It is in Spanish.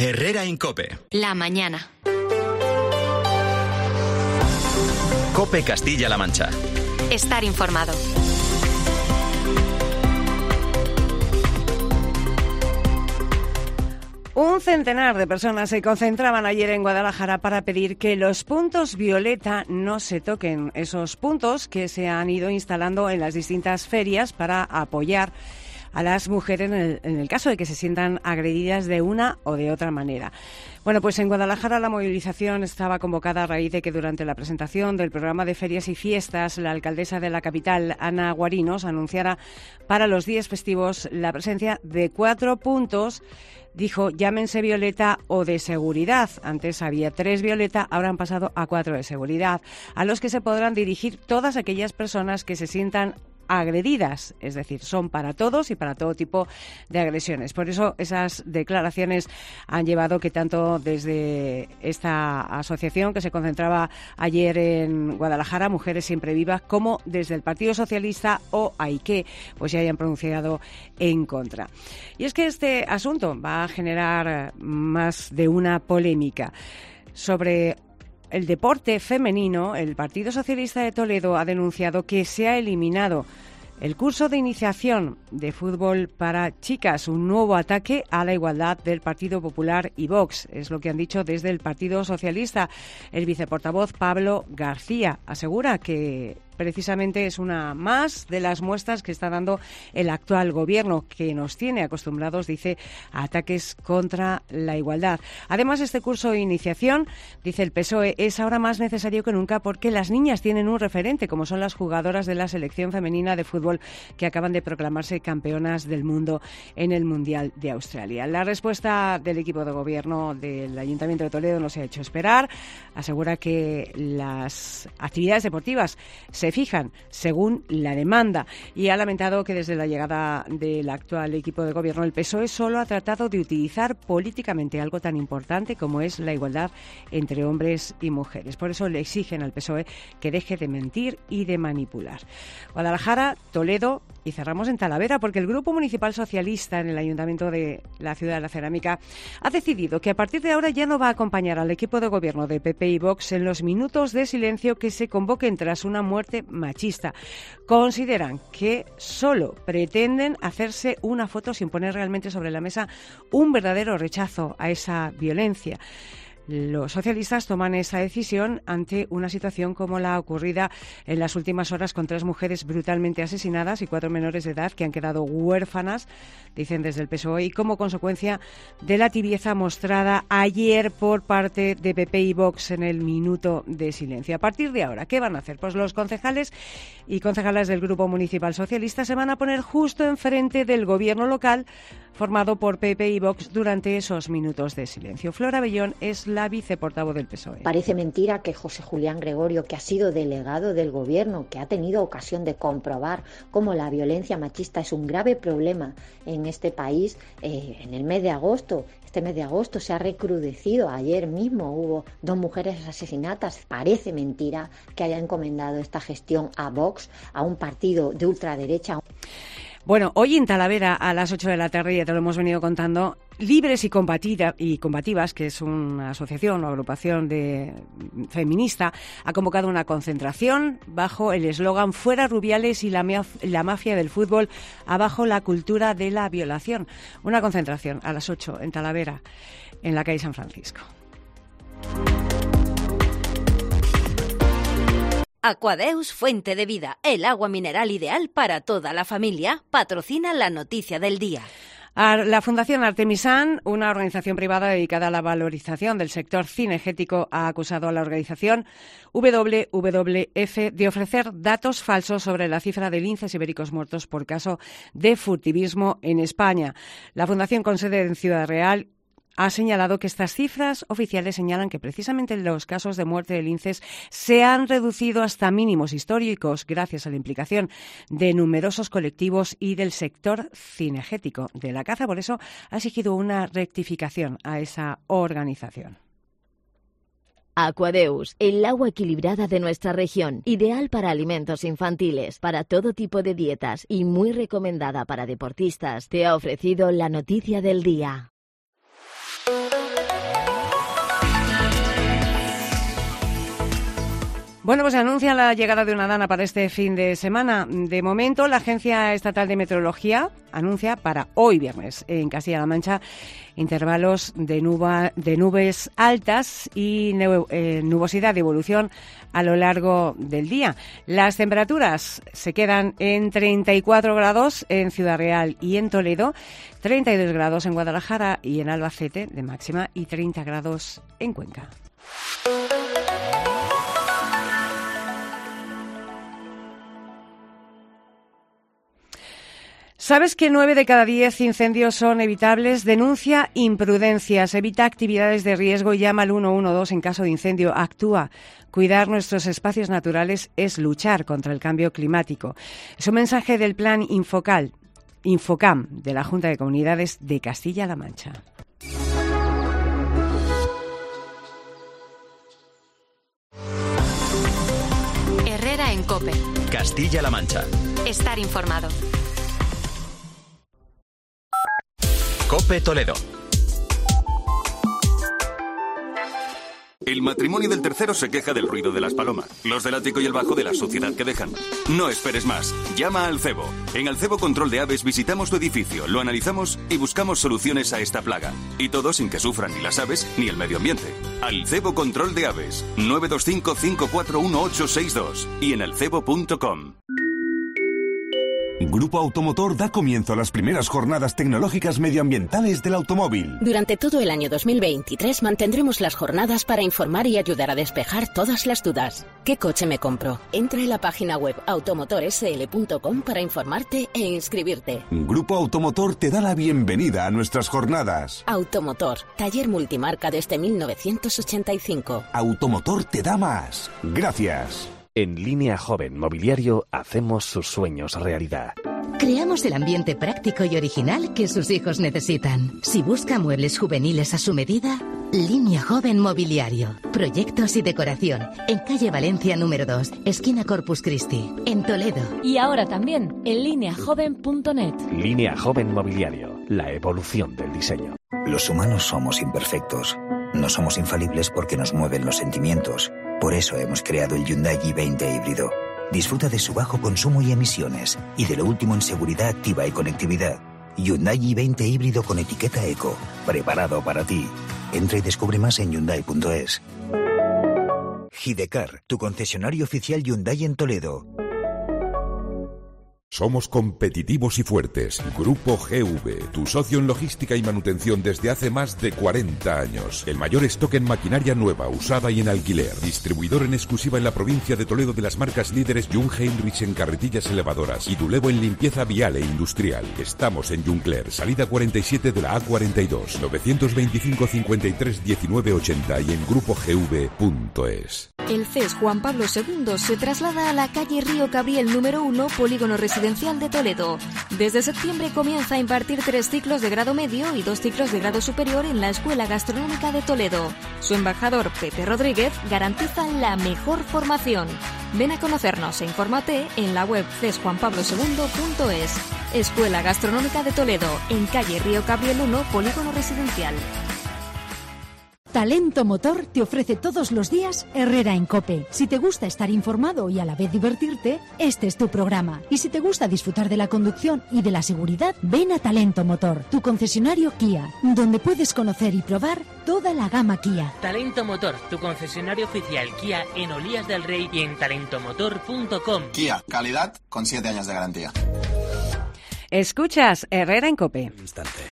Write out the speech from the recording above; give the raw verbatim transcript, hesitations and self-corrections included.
Herrera Incope. La mañana. Cope Castilla-La Mancha. Estar informado. Un centenar de personas se concentraban ayer en Guadalajara para pedir que los puntos violeta no se toquen, esos puntos que se han ido instalando en las distintas ferias para apoyar a las mujeres en el, en el caso de que se sientan agredidas de una o de otra manera. Bueno, pues en Guadalajara la movilización estaba convocada a raíz de que durante la presentación del programa de ferias y fiestas, la alcaldesa de la capital, Ana Guarinos, anunciara para los días festivos la presencia de cuatro puntos. Dijo, llámense violeta o de seguridad. Antes había tres violeta, ahora han pasado a cuatro de seguridad, a los que se podrán dirigir todas aquellas personas que se sientan agredidas, es decir, son para todos y para todo tipo de agresiones. Por eso esas declaraciones han llevado que tanto desde esta asociación que se concentraba ayer en Guadalajara, Mujeres Siempre Vivas, como desde el Partido Socialista o A I C E, pues se hayan pronunciado en contra. Y es que este asunto va a generar más de una polémica. Sobre el deporte femenino, el Partido Socialista de Toledo ha denunciado que se ha eliminado el curso de iniciación de fútbol para chicas, un nuevo ataque a la igualdad del Partido Popular y Vox. Es lo que han dicho desde el Partido Socialista. El viceportavoz Pablo García asegura que precisamente es una más de las muestras que está dando el actual gobierno, que nos tiene acostumbrados, dice, a ataques contra la igualdad. Además, este curso de iniciación, dice el P S O E, es ahora más necesario que nunca porque las niñas tienen un referente, como son las jugadoras de la selección femenina de fútbol que acaban de proclamarse campeonas del mundo en el Mundial de Australia. La respuesta del equipo de gobierno del Ayuntamiento de Toledo no se ha hecho esperar. Asegura que las actividades deportivas se fijan según la demanda y ha lamentado que desde la llegada del actual equipo de gobierno el P S O E solo ha tratado de utilizar políticamente algo tan importante como es la igualdad entre hombres y mujeres. Por eso le exigen al P S O E que deje de mentir y de manipular. Guadalajara, Toledo y cerramos en Talavera porque el Grupo Municipal Socialista en el Ayuntamiento de la Ciudad de la Cerámica ha decidido que a partir de ahora ya no va a acompañar al equipo de gobierno de P P y Vox en los minutos de silencio que se convoquen tras una muerte machista. Consideran que solo pretenden hacerse una foto sin poner realmente sobre la mesa un verdadero rechazo a esa violencia. Los socialistas toman esa decisión ante una situación como la ocurrida en las últimas horas con tres mujeres brutalmente asesinadas y cuatro menores de edad que han quedado huérfanas, dicen desde el P S O E, y como consecuencia de la tibieza mostrada ayer por parte de P P y Vox en el minuto de silencio. A partir de ahora, ¿qué van a hacer? Pues los concejales y concejalas del Grupo Municipal Socialista se van a poner justo enfrente del gobierno local formado por P P y Vox durante esos minutos de silencio. Flora Bellón es la viceportavoz del P S O E. Parece mentira que José Julián Gregorio, que ha sido delegado del gobierno, que ha tenido ocasión de comprobar cómo la violencia machista es un grave problema en este país, eh, en el mes de agosto, este mes de agosto se ha recrudecido. Ayer mismo hubo dos mujeres asesinadas. Parece mentira que haya encomendado esta gestión a Vox, a un partido de ultraderecha. Bueno, hoy en Talavera a las ocho de la tarde, ya te lo hemos venido contando, Libres y, Combatida, y Combativas, que es una asociación o agrupación de feminista, ha convocado una concentración bajo el eslogan Fuera Rubiales y la, la mafia del fútbol, abajo la cultura de la violación. Una concentración a las ocho en Talavera, en la calle San Francisco. Aquadeus, fuente de vida, el agua mineral ideal para toda la familia, patrocina la noticia del día. La Fundación Artemisan, una organización privada dedicada a la valorización del sector cinegético, ha acusado a la organización W W F de ofrecer datos falsos sobre la cifra de linces ibéricos muertos por caso de furtivismo en España. La Fundación, con sede en Ciudad Real, ha señalado que estas cifras oficiales señalan que precisamente los casos de muerte de linces se han reducido hasta mínimos históricos gracias a la implicación de numerosos colectivos y del sector cinegético de la caza. Por eso ha exigido una rectificación a esa organización. Aquadeus, el agua equilibrada de nuestra región, ideal para alimentos infantiles, para todo tipo de dietas y muy recomendada para deportistas, te ha ofrecido la noticia del día. Bueno, pues se anuncia la llegada de una dana para este fin de semana. De momento, la Agencia Estatal de Meteorología anuncia para hoy viernes en Castilla-La Mancha intervalos de, nuba, de nubes altas y eh, nubosidad de evolución a lo largo del día. Las temperaturas se quedan en treinta y cuatro grados en Ciudad Real y en Toledo, treinta y dos grados en Guadalajara y en Albacete de máxima y treinta grados en Cuenca. ¿Sabes que nueve de cada diez incendios son evitables? Denuncia imprudencias, evita actividades de riesgo y llama al uno uno dos en caso de incendio. Actúa. Cuidar nuestros espacios naturales es luchar contra el cambio climático. Es un mensaje del plan Infocal, Infocam de la Junta de Comunidades de Castilla-La Mancha. Herrera en COPE. Castilla-La Mancha. Estar informado. COPE Toledo. El matrimonio del tercero se queja del ruido de las palomas, los del ático y el bajo de la suciedad que dejan. No esperes más, llama al Cebo. En Alcebo Control de Aves visitamos tu edificio, lo analizamos y buscamos soluciones a esta plaga. Y todo sin que sufran ni las aves ni el medio ambiente. Alcebo Control de Aves, nueve dos cinco, cinco cuatro uno, ocho seis dos y en alcebo punto com. Grupo Automotor da comienzo a las primeras jornadas tecnológicas medioambientales del automóvil. Durante todo el año dos mil veintitrés mantendremos las jornadas para informar y ayudar a despejar todas las dudas. ¿Qué coche me compro? Entra en la página web automotor s l punto com para informarte e inscribirte. Grupo Automotor te da la bienvenida a nuestras jornadas. Automotor, taller multimarca desde mil novecientos ochenta y cinco. Automotor te da más. Gracias. En Línea Joven Mobiliario hacemos sus sueños realidad. Creamos el ambiente práctico y original que sus hijos necesitan. Si busca muebles juveniles a su medida, Línea Joven Mobiliario. Proyectos y decoración. En calle Valencia número dos, esquina Corpus Christi, en Toledo. Y ahora también en línea joven punto net. Línea Joven Mobiliario. La evolución del diseño. Los humanos somos imperfectos. No somos infalibles porque nos mueven los sentimientos. Por eso hemos creado el Hyundai i veinte híbrido. Disfruta de su bajo consumo y emisiones y de lo último en seguridad activa y conectividad. Hyundai i veinte híbrido con etiqueta eco, preparado para ti. Entra y descubre más en hyundai punto es. Gidecar, tu concesionario oficial Hyundai en Toledo. Somos competitivos y fuertes. Grupo G V, tu socio en logística y manutención desde hace más de cuarenta años. El mayor stock en maquinaria nueva, usada y en alquiler. Distribuidor en exclusiva en la provincia de Toledo de las marcas líderes Jung Heinrich en carretillas elevadoras y Dulevo en limpieza vial e industrial. Estamos en Juncler, salida cuarenta y siete de la A cuarenta y dos, novecientos veinticinco, cincuenta y tres, diecinueve, ochenta y en grupo g v punto es. El C E S Juan Pablo segundo se traslada a la calle Río Cabriel número uno, Polígono Residencial de Toledo. Desde septiembre comienza a impartir tres ciclos de grado medio y dos ciclos de grado superior en la Escuela Gastronómica de Toledo. Su embajador, Pepe Rodríguez, garantiza la mejor formación. Ven a conocernos e infórmate en la web c e s juan pablo segundo punto es. Escuela Gastronómica de Toledo, en calle Río Cabriel uno, Polígono Residencial. Talento Motor te ofrece todos los días Herrera en COPE. Si te gusta estar informado y a la vez divertirte, este es tu programa. Y si te gusta disfrutar de la conducción y de la seguridad, ven a Talento Motor, tu concesionario Kia, donde puedes conocer y probar toda la gama Kia. Talento Motor, tu concesionario oficial Kia en Olías del Rey y en talento motor punto com. Kia, calidad con siete años de garantía. Escuchas Herrera en COPE. Instante.